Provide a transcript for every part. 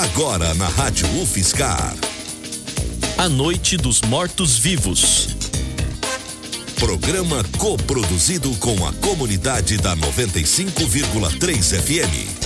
Agora na Rádio UFSCar. A Noite dos Mortos-Vivos. Programa coproduzido com a comunidade da 95,3 FM.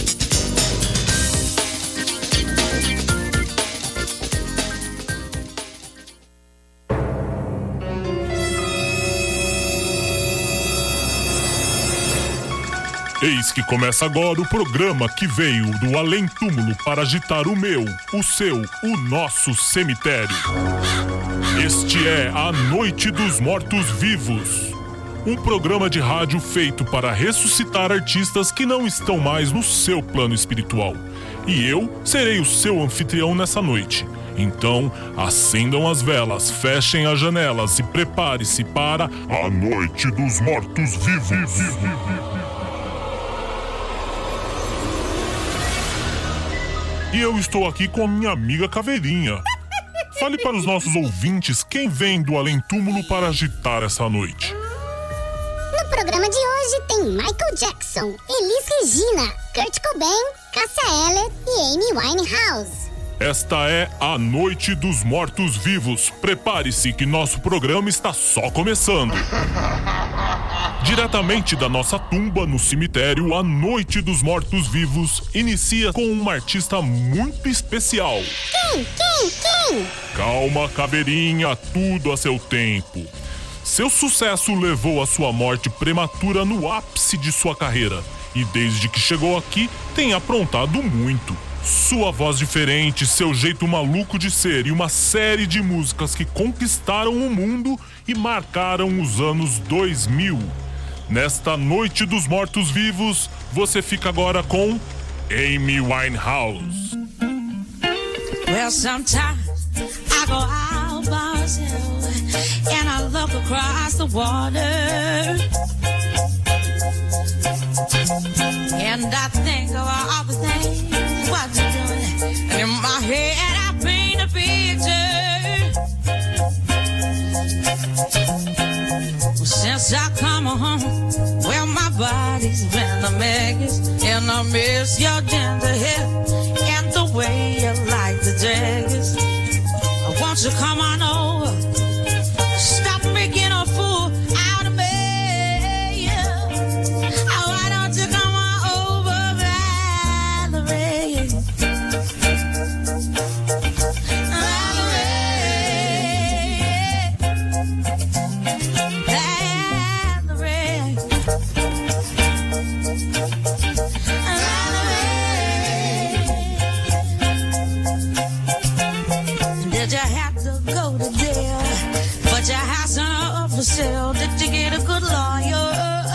Eis que começa agora o programa que veio do além-túmulo para agitar o meu, o seu, o nosso cemitério. Este é a Noite dos Mortos-Vivos, um programa de rádio feito para ressuscitar artistas que não estão mais no seu plano espiritual. E eu serei o seu anfitrião nessa noite. Então, acendam as velas, fechem as janelas e prepare-se para a Noite dos Mortos-Vivos. E eu estou aqui com a minha amiga Caveirinha. Fale para os nossos ouvintes quem vem do além-túmulo para agitar essa noite. No programa de hoje tem Michael Jackson, Elis Regina, Kurt Cobain, Cássia Eller e Amy Winehouse. Esta é a Noite dos Mortos-Vivos. Prepare-se que nosso programa está só começando. Diretamente da nossa tumba no cemitério, a Noite dos Mortos-Vivos inicia com uma artista muito especial. Quem? Calma, Caveirinha, tudo a seu tempo. Seu sucesso levou à sua morte prematura no ápice de sua carreira. E desde que chegou aqui, tem aprontado muito. Sua voz diferente, seu jeito maluco de ser e uma série de músicas que conquistaram o mundo e marcaram os anos 2000. Nesta Noite dos Mortos-Vivos, você fica agora com Amy Winehouse. Well, sometimes I go out by myself and I look across the water and I think of all the things what you're doing, and in my head I paint a picture. Since I come home, well, my body's been a mess, and I miss your gentle hair and the way you like the dress. Won't you come on over? Stop making a fool out of me. Oh, why don't you come on over, Valerie? For sale, did you get a good lawyer?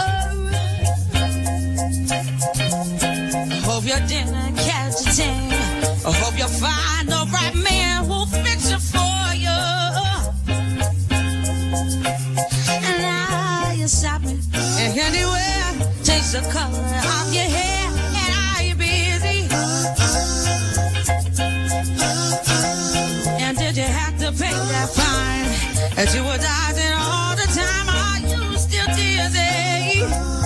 Hope you didn't catch a thing. I hope you find the right man who'll fix it for you. And now you stop me anywhere, takes the color off your hair, and are you busy? And did you have to pay that fine as you were dodging all the time? Are you still dizzy?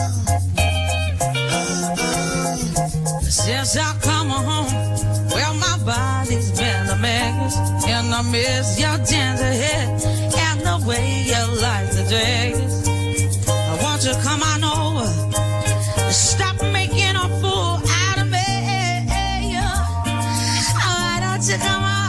Since I come home, well, my body's been a mess, and I miss your gentle hair and the way you like the dress. I want you to come on over, stop making a fool out of me. Why don't you come on?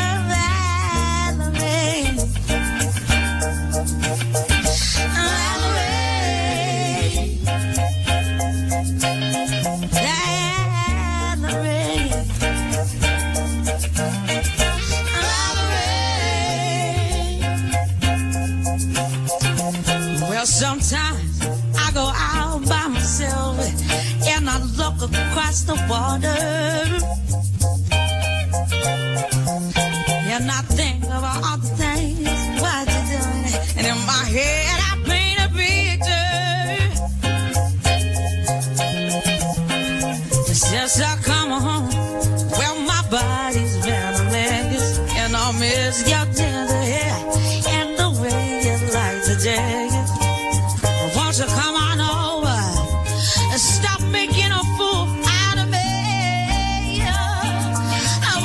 Sometimes I go out by myself and I look across the water and I think of all the things what you're doing, and in my head I paint a picture. Since I come home, well, my body's been a mess, and I miss your tender hair and the way you like the jazz. Won't you come on over and stop making a fool out of me?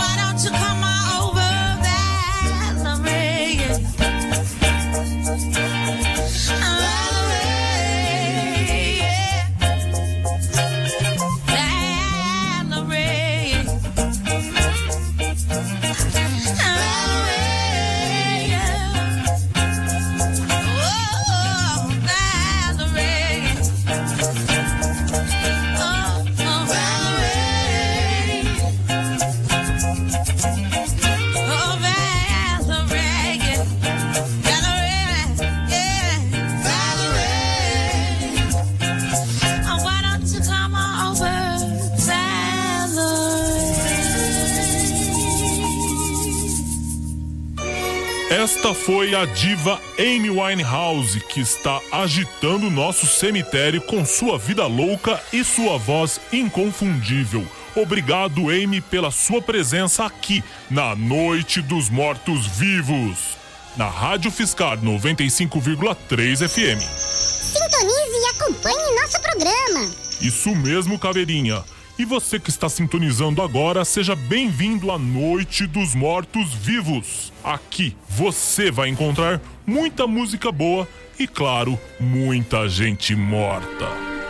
Esta foi a diva Amy Winehouse, que está agitando o nosso cemitério com sua vida louca e sua voz inconfundível. Obrigado, Amy, pela sua presença aqui na Noite dos Mortos Vivos, na Rádio Fiscar 95,3 FM. Sintonize e acompanhe nosso programa. Isso mesmo, Caveirinha. E você que está sintonizando agora, seja bem-vindo à Noite dos Mortos Vivos. Aqui você vai encontrar muita música boa e, claro, muita gente morta.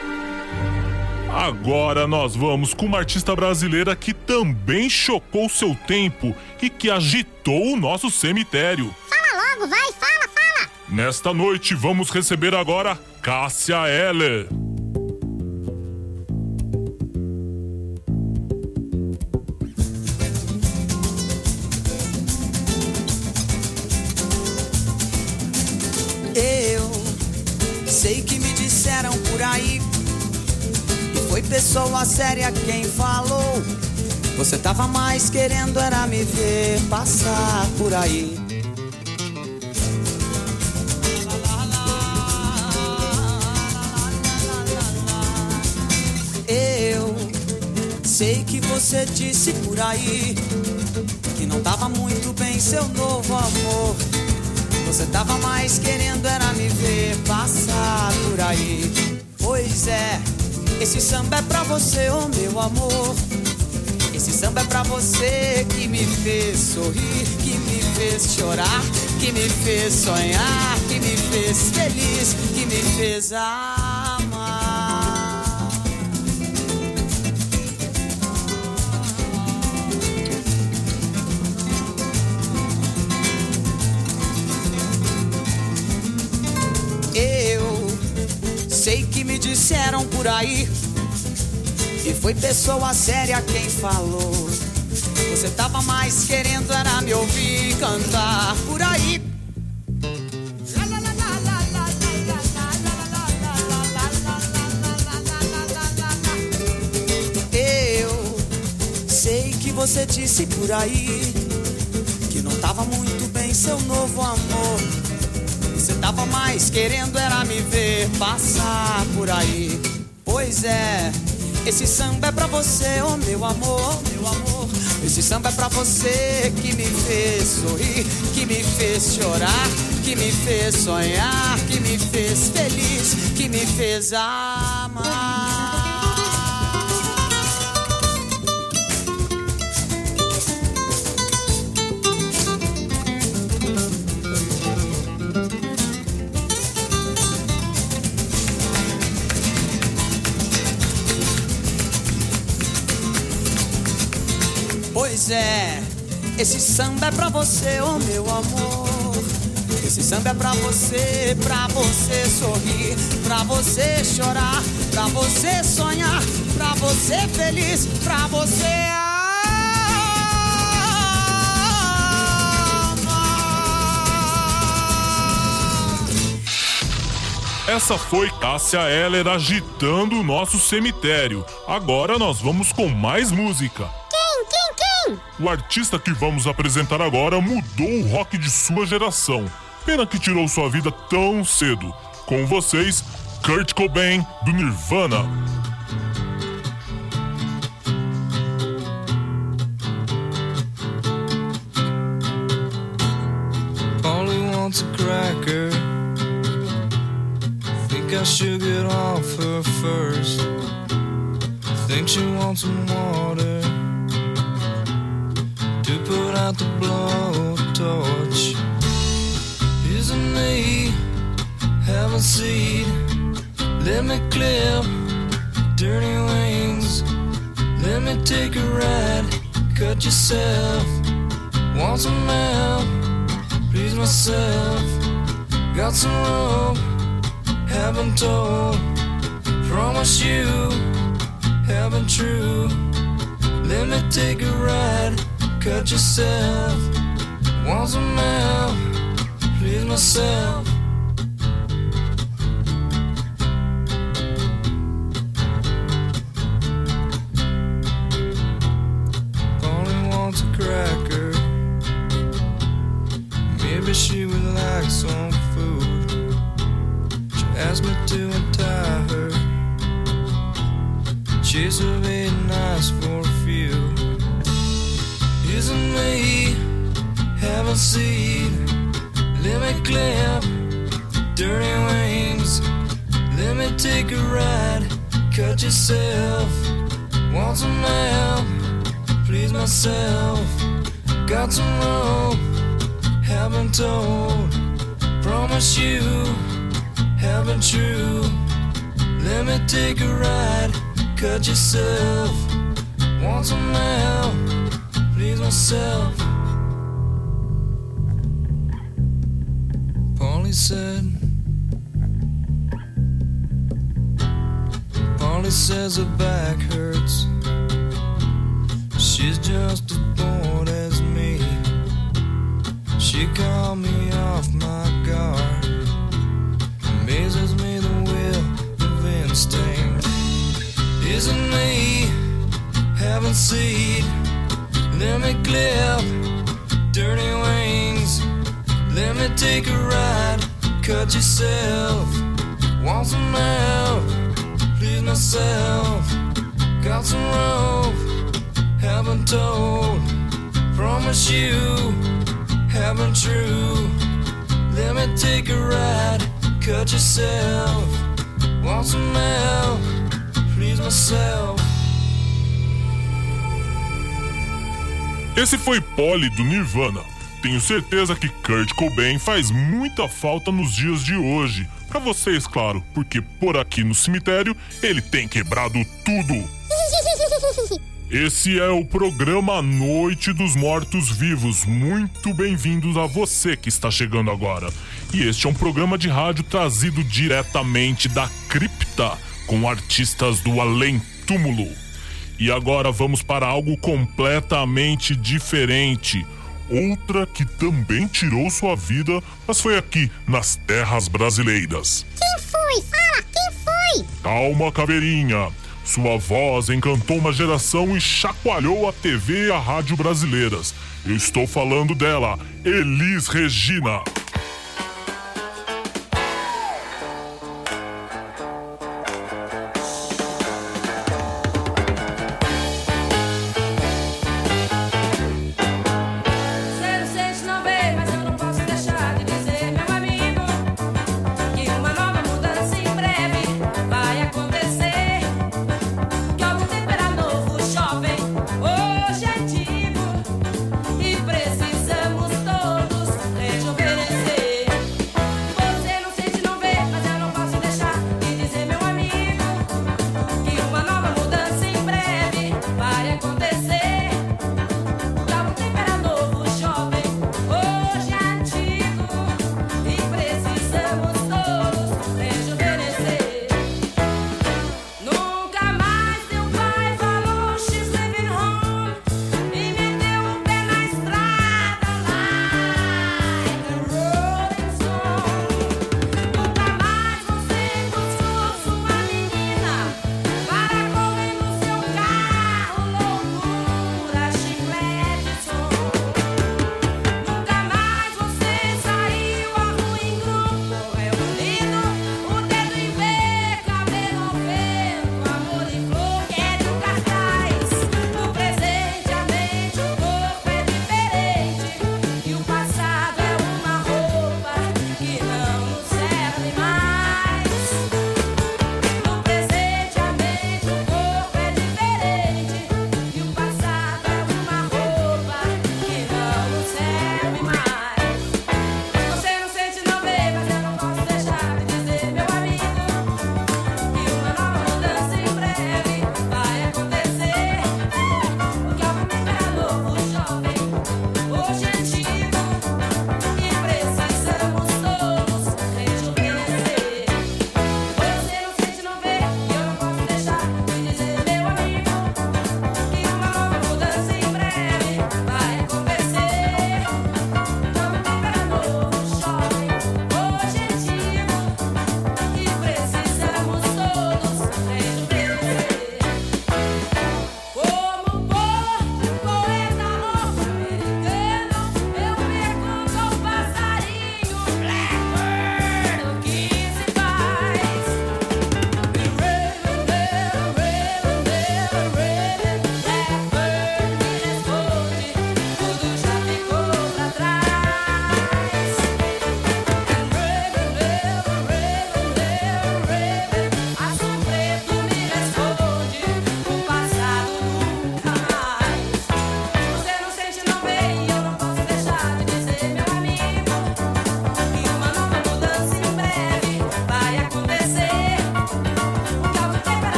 Agora nós vamos com uma artista brasileira que também chocou seu tempo e que agitou o nosso cemitério. Fala logo, vai, fala! Nesta noite vamos receber agora Cássia Eller. Sei que me disseram por aí, e foi pessoa séria quem falou. Você tava mais querendo era me ver passar por aí. Eu sei que você disse por aí que não tava muito bem seu novo amor. Você tava mais querendo era me ver passar por aí. Pois é, esse samba é pra você, oh meu amor. Esse samba é pra você que me fez sorrir, que me fez chorar, que me fez sonhar, que me fez feliz, que me fez amar. Sei que me disseram por aí, e foi pessoa séria quem falou. Você tava mais querendo era me ouvir cantar por aí. Eu sei que você disse por aí que não tava muito bem seu novo amor. Você tava mais querendo era me ver passar por aí. Pois é, esse samba é pra você, oh meu amor, meu amor. Esse samba é pra você que me fez sorrir, que me fez chorar, que me fez sonhar, que me fez feliz, que me fez amar. Pois é, esse samba é pra você, oh meu amor. Esse samba é pra você sorrir, pra você chorar, pra você sonhar, pra você feliz, pra você amar. Essa foi Cássia Eller agitando o nosso cemitério. Agora nós vamos com mais música. Quem? O artista que vamos apresentar agora mudou o rock de sua geração. Pena que tirou sua vida tão cedo. Com vocês, Kurt Cobain, do Nirvana. Only wants a cracker. Think I should get off her first. Think she wants some water to put out the blowtorch. Isn't me, have a seat, let me clip dirty wings, let me take a ride, cut yourself, want some help, please myself, got some rope, haven't told, promise you, haven't true, let me take a ride, cut yourself, want some help, please myself. Only wants a cracker, maybe case of 8 nights for a few. Isn't me, haven't seen. Let me clip dirty wings. Let me take a ride, cut yourself. Want some help, please myself. Got some rope, haven't told. Promise you, haven't true. Let me take a ride, cut yourself. Want some help, please myself. Polly says her back hurts. She's just as bored as me. She called me off my guard. Amazes me the will of instinct. Isn't me, haven't seen. Let me clip dirty wings. Let me take a ride, cut yourself. Want some help, please myself. Got some rope, haven't told. Promise you, haven't true. Let me take a ride, cut yourself. Want some help, please myself. Esse foi Polly do Nirvana. Tenho certeza que Kurt Cobain faz muita falta nos dias de hoje. Pra vocês, claro, porque por aqui no cemitério ele tem quebrado tudo. Esse é o programa Noite dos Mortos-Vivos. Muito bem-vindos a você que está chegando agora. E este é um programa de rádio trazido diretamente da cripta, com artistas do além-túmulo. E agora vamos para algo completamente diferente. Outra que também tirou sua vida, mas foi aqui, nas terras brasileiras. Quem foi? Fala, quem foi? Calma, caveirinha. Sua voz encantou uma geração e chacoalhou a TV e a rádio brasileiras. Eu estou falando dela, Elis Regina. Precisamos todos rejuvenescer.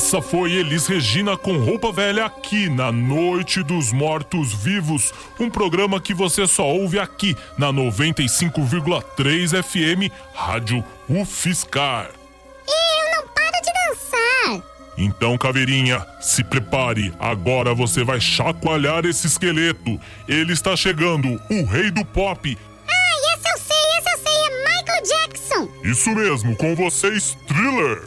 essa foi Elis Regina com Roupa Velha aqui na Noite dos Mortos Vivos, um programa que você só ouve aqui na 95,3 FM Rádio UFSCar. Eu não paro de dançar. Então, Caveirinha, se prepare, agora você vai chacoalhar esse esqueleto. Ele está chegando, o rei do pop. Essa eu sei, é Michael Jackson. Isso mesmo, com vocês, Thriller.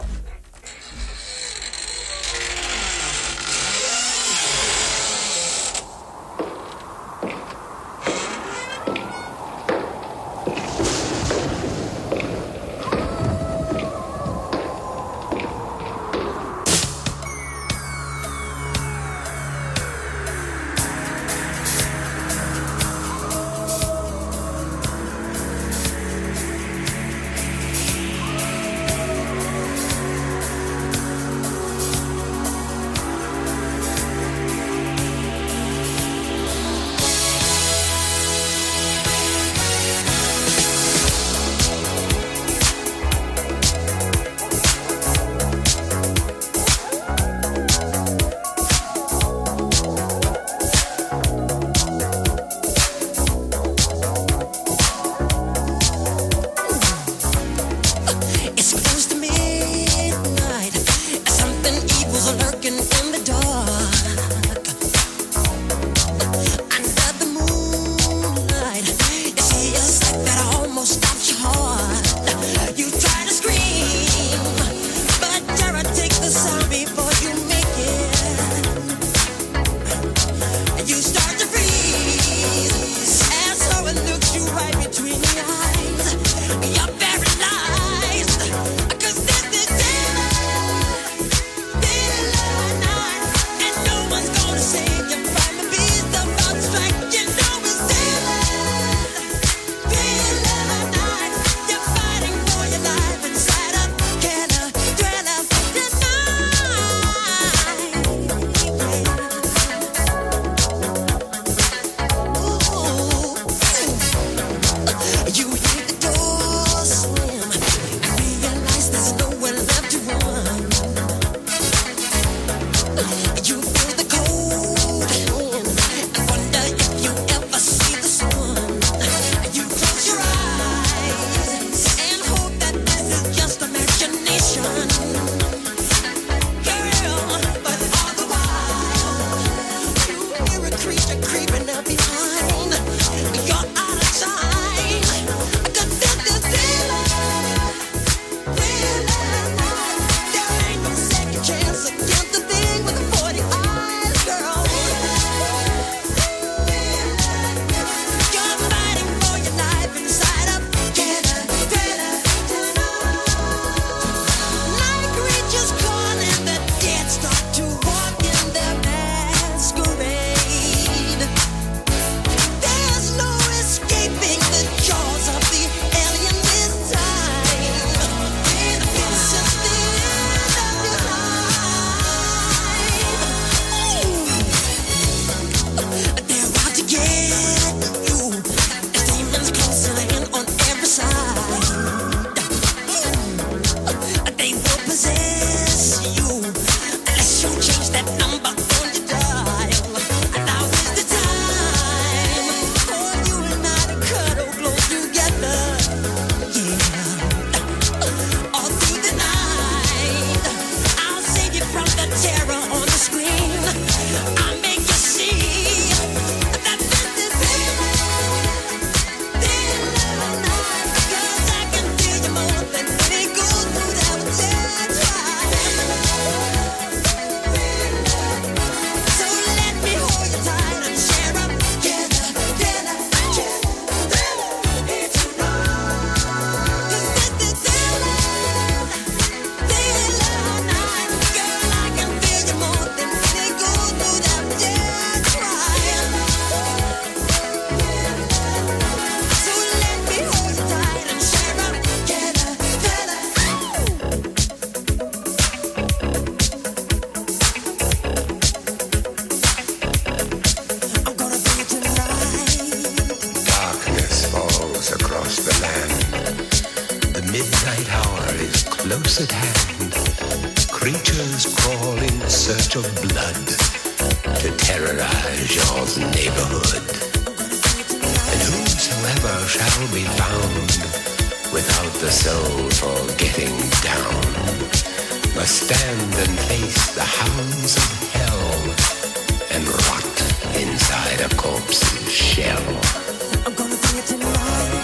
midnight hour is close at hand. creatures crawl in search of blood to terrorize your neighborhood. And whosoever shall be found without the soul for getting down must stand and face the hounds of hell and rot inside a corpse's shell. I'm gonna bring it to life.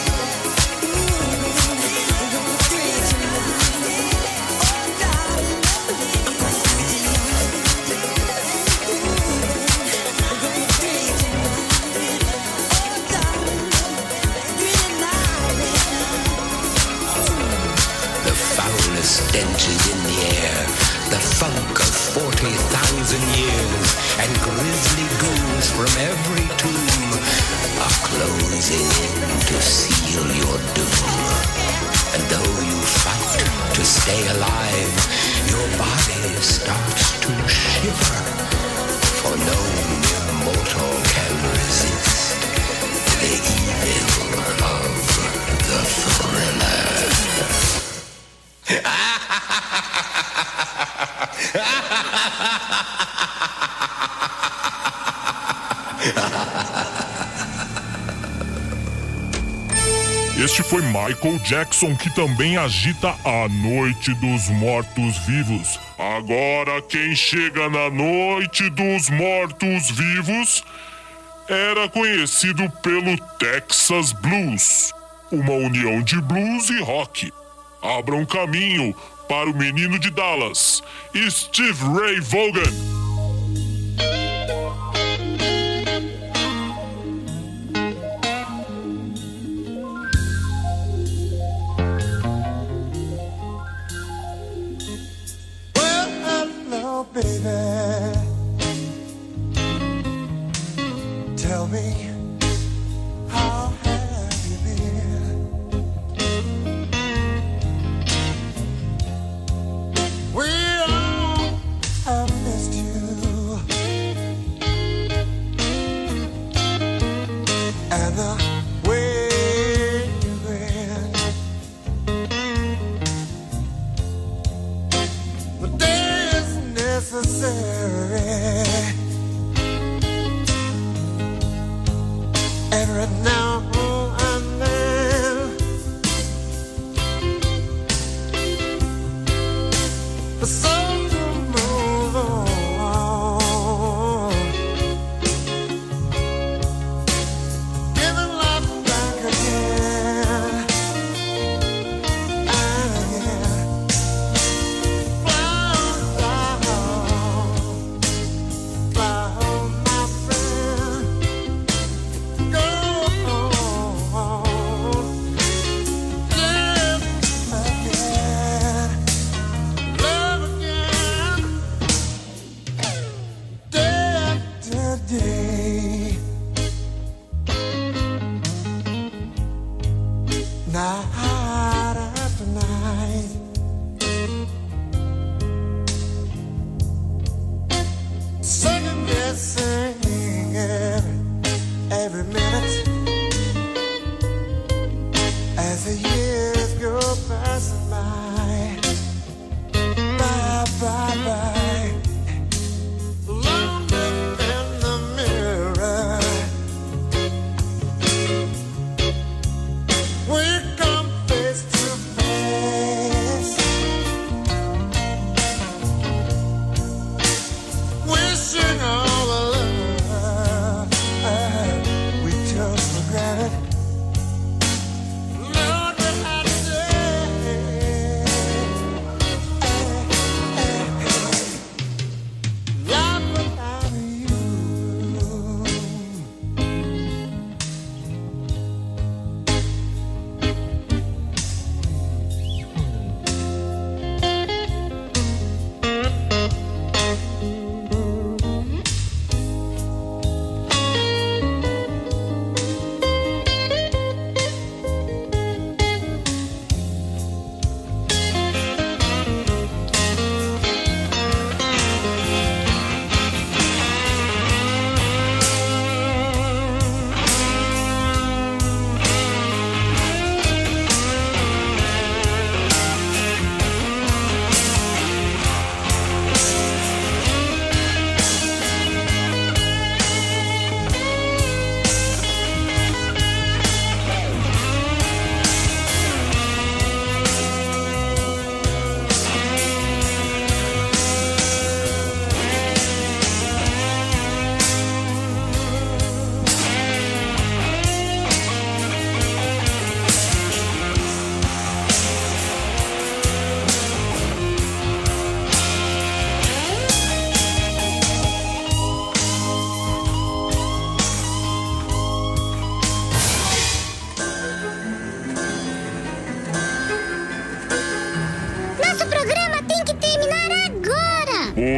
Stench is in the air, the funk of 40,000 years, and grisly ghouls from every tomb are closing in to seal your doom. And though you fight to stay alive, your body starts to shiver, for no mere mortal can resist the evil of the thriller. Este foi Michael Jackson, que também agita a Noite dos Mortos-Vivos. Agora, quem chega na Noite dos Mortos-Vivos era conhecido pelo Texas Blues, uma união de blues e rock. Abra um caminho para o menino de Dallas, Steve Ray Vaughan. Tell me, how have you been? We all have missed you, and the way you grin. The day is necessary. Every now and then, the soul to move on, giving life back again and again. Fly on, my friend. Go on, live again, love again, day after day, night after night. Second guessing every minute as the years go passing by, by, by, by. Longer than the minute.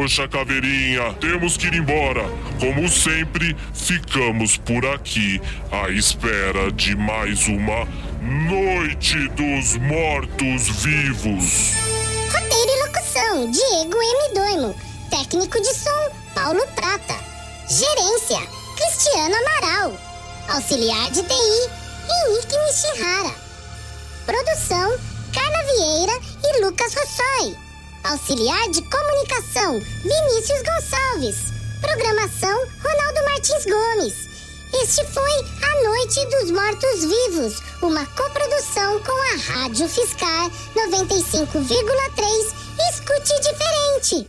Poxa, Caveirinha, temos que ir embora. Como sempre, ficamos por aqui à espera de mais uma Noite dos Mortos-Vivos. Roteiro e locução, Diego M. Doimo. Técnico de som, Paulo Prata. Gerência, Cristiano Amaral. Auxiliar de TI, Henrique Nishihara. Produção, Carla Vieira e Lucas Rossoi. Auxiliar de comunicação, Vinícius Gonçalves. Programação, Ronaldo Martins Gomes. Este foi A Noite dos Mortos-Vivos, uma coprodução com a Rádio Fiscar 95,3. Escute diferente.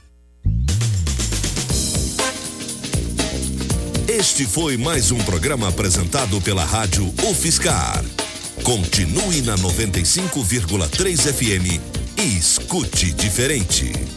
Este foi mais um programa apresentado pela Rádio UFSCar. Continue na 95,3 FM e escute diferente.